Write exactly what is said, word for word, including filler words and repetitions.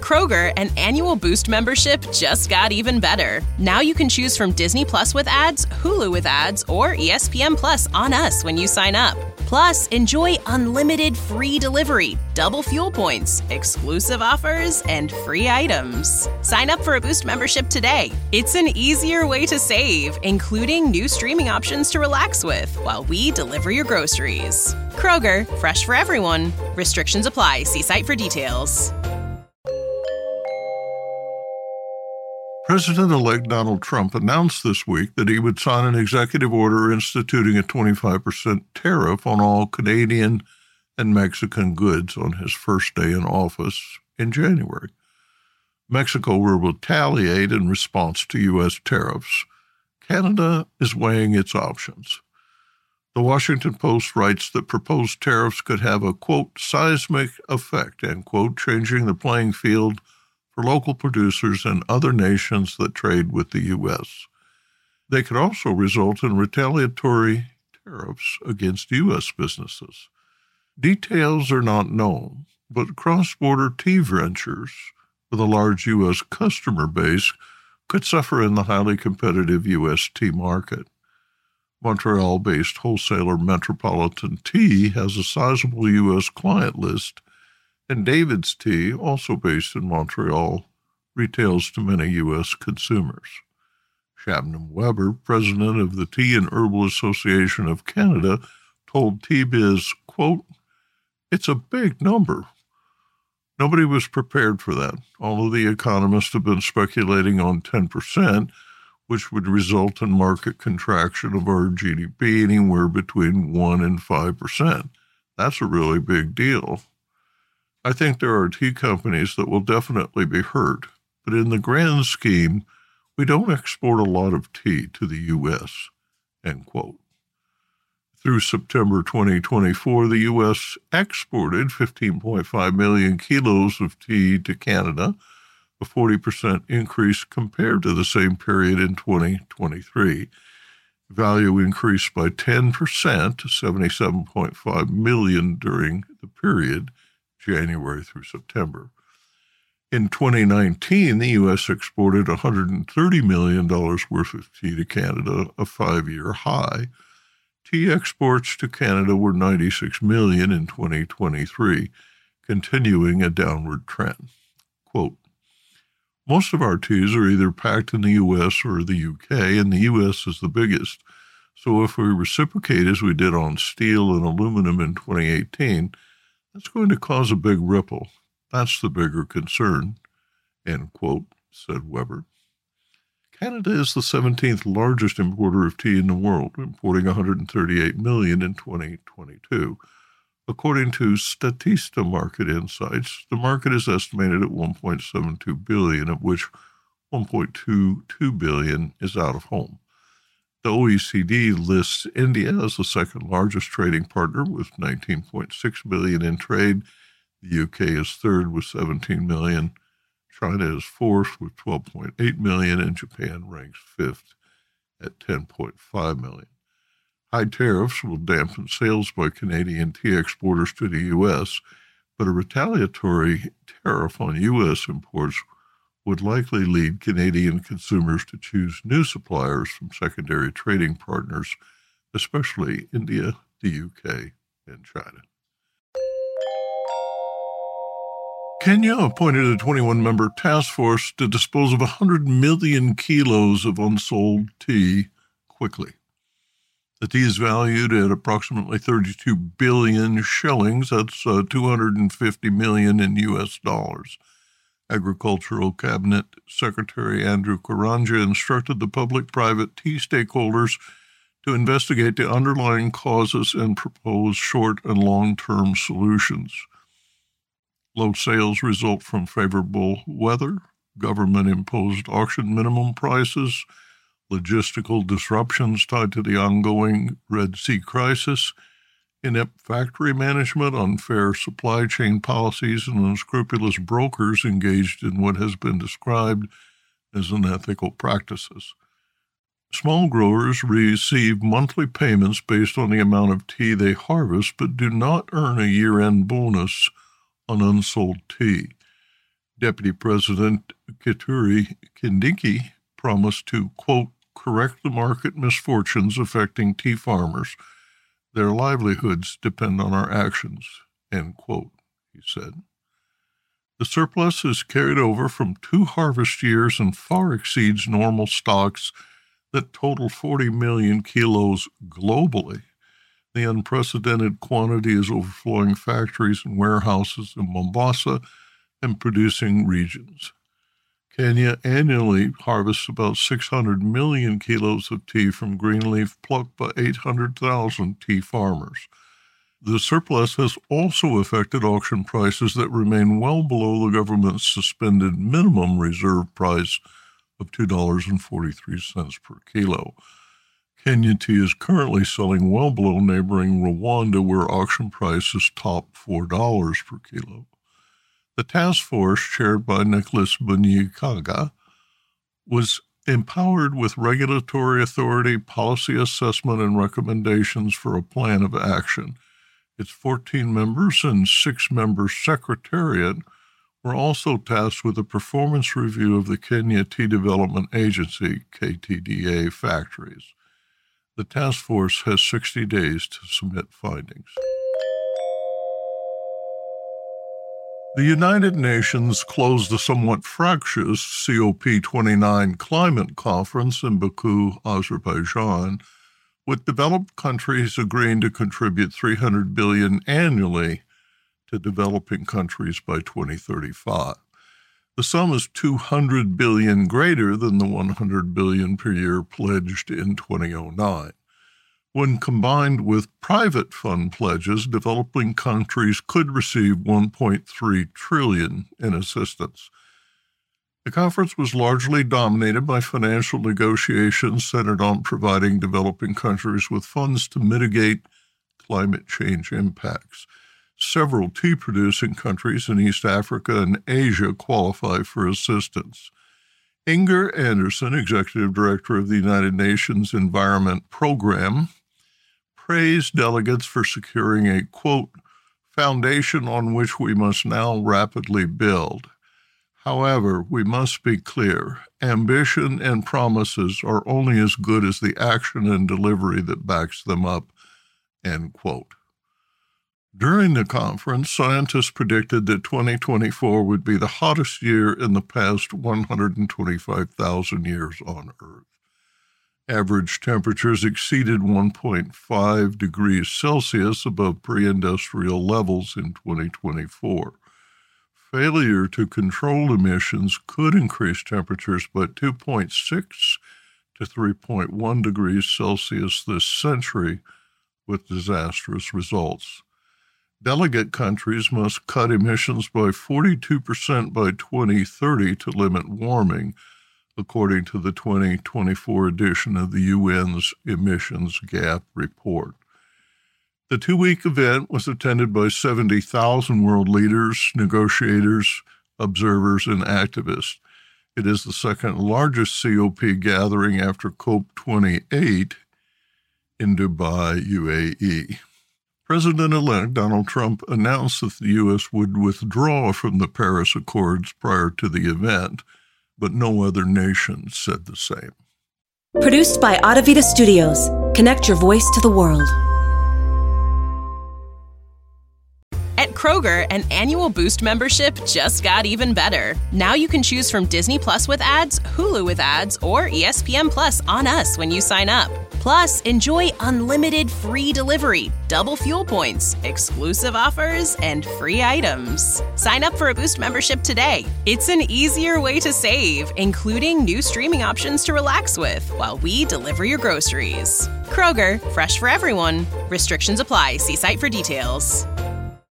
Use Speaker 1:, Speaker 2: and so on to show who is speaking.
Speaker 1: Kroger, an annual Boost membership just got even better. Now you can choose from Disney Plus with ads, Hulu with ads, or E S P N Plus on us when you sign up. Plus, enjoy unlimited free delivery, double fuel points, exclusive offers, and free items. Sign up for a Boost membership today. It's an easier way to save, including new streaming options to relax with while we deliver your groceries. Kroger, fresh for everyone. Restrictions apply. See site for details.
Speaker 2: President-elect Donald Trump announced this week that he would sign an executive order instituting a twenty-five percent tariff on all Canadian and Mexican goods on his first day in office in January. Mexico will retaliate in response to U S tariffs. Canada is weighing its options. The Washington Post writes that proposed tariffs could have a, quote, seismic effect, end quote, changing the playing field for local producers and other nations that trade with the U S. They could also result in retaliatory tariffs against U S businesses. Details are not known, but cross-border tea ventures with a large U S customer base could suffer in the highly competitive U S tea market. Montreal-based wholesaler Metropolitan Tea has a sizable U S client list, and David's Tea, also based in Montreal, retails to many U S consumers. Shabnam Weber, president of the Tea and Herbal Association of Canada, told T Biz, quote, "It's a big number. Nobody was prepared for that. All of the economists have been speculating on ten percent, which would result in market contraction of our G D P anywhere between one and five percent. That's a really big deal. I think there are tea companies that will definitely be hurt, but in the grand scheme, we don't export a lot of tea to the U S" End quote. Through September twenty twenty-four, the U S exported fifteen point five million kilos of tea to Canada, a forty percent increase compared to the same period in twenty twenty-three. Value increased by ten percent to seventy-seven point five million dollars during the period, January through September. In twenty nineteen, the U S exported one hundred thirty million dollars worth of tea to Canada, a five-year high. Tea exports to Canada were ninety-six million dollars in twenty twenty-three, continuing a downward trend. Quote, "Most of our teas are either packed in the U S or the U K, and the U S is the biggest. So if we reciprocate as we did on steel and aluminum in twenty eighteen, that's going to cause a big ripple. That's the bigger concern," end quote, said Weber. Canada is the seventeenth largest importer of tea in the world, importing one hundred thirty-eight million dollars in twenty twenty-two. According to Statista Market Insights, the market is estimated at one point seven two billion dollars, of which one point two two billion dollars is out of home. The O E C D lists India as the second largest trading partner with nineteen point six billion dollars in trade. The U K is third with seventeen million dollars. China is fourth with twelve point eight million dollars, and Japan ranks fifth at ten point five million dollars. High tariffs will dampen sales by Canadian tea exporters to the U S, but a retaliatory tariff on U S imports would likely lead Canadian consumers to choose new suppliers from secondary trading partners, especially India, the U K, and China. Kenya appointed a twenty-one member task force to dispose of one hundred million kilos of unsold tea quickly. The tea is valued at approximately thirty-two billion shillings. That's uh, two hundred fifty million in U S dollars. Agricultural Cabinet Secretary Andrew Karanja instructed the public-private tea stakeholders to investigate the underlying causes and propose short- and long-term solutions. Low sales result from favorable weather, government-imposed auction minimum prices, logistical disruptions tied to the ongoing Red Sea crisis, inept factory management, unfair supply chain policies, and unscrupulous brokers engaged in what has been described as unethical practices. Small growers receive monthly payments based on the amount of tea they harvest, but do not earn a year-end bonus on unsold tea. Deputy President Kithure Kindiki promised to, quote, correct the market misfortunes affecting tea farmers. Their livelihoods depend on our actions, end quote, he said. The surplus is carried over from two harvest years and far exceeds normal stocks that total forty million kilos globally. The unprecedented quantity is overflowing factories and warehouses in Mombasa and producing regions. Kenya annually harvests about six hundred million kilos of tea from green leaf plucked by eight hundred thousand tea farmers. The surplus has also affected auction prices that remain well below the government's suspended minimum reserve price of two dollars and forty-three cents per kilo. Kenya tea is currently selling well below neighboring Rwanda, where auction prices top four dollars per kilo. The task force, chaired by Nicholas Bunyikaga, was empowered with regulatory authority, policy assessment, and recommendations for a plan of action. Its fourteen members and six-member secretariat were also tasked with a performance review of the Kenya Tea Development Agency, K T D A, factories. The task force has sixty days to submit findings. The United Nations closed the somewhat fractious C O P twenty-nine climate conference in Baku, Azerbaijan, with developed countries agreeing to contribute three hundred billion dollars annually to developing countries by twenty thirty-five. The sum is two hundred billion dollars greater than the one hundred billion dollars per year pledged in two thousand nine. When combined with private fund pledges, developing countries could receive one point three trillion dollars in assistance. The conference was largely dominated by financial negotiations centered on providing developing countries with funds to mitigate climate change impacts. Several tea-producing countries in East Africa and Asia qualify for assistance. Inger Anderson, Executive Director of the United Nations Environment Program, praised delegates for securing a, quote, foundation on which we must now rapidly build. However, we must be clear, ambition and promises are only as good as the action and delivery that backs them up, end quote. During the conference, scientists predicted that twenty twenty-four would be the hottest year in the past one hundred twenty-five thousand years on Earth. Average temperatures exceeded one point five degrees Celsius above pre-industrial levels in twenty twenty-four. Failure to control emissions could increase temperatures by two point six to three point one degrees Celsius this century, with disastrous results. Delegate countries must cut emissions by forty-two percent by twenty thirty to limit warming, according to the twenty twenty-four edition of the U N's Emissions Gap Report. The two-week event was attended by seventy thousand world leaders, negotiators, observers, and activists. It is the second largest C O P gathering after COP twenty-eight in Dubai, U A E. President-elect Donald Trump announced that the U S would withdraw from the Paris Accords prior to the event, but no other nation said the same.
Speaker 3: Produced by Audavita Studios. Connect your voice to the world.
Speaker 1: At Kroger, an annual Boost membership just got even better. Now you can choose from Disney Plus with ads, Hulu with ads, or E S P N Plus on us when you sign up. Plus, enjoy unlimited free delivery, double fuel points, exclusive offers, and free items. Sign up for a Boost membership today. It's an easier way to save, including new streaming options to relax with while we deliver your groceries. Kroger, fresh for everyone. Restrictions apply. See site for details.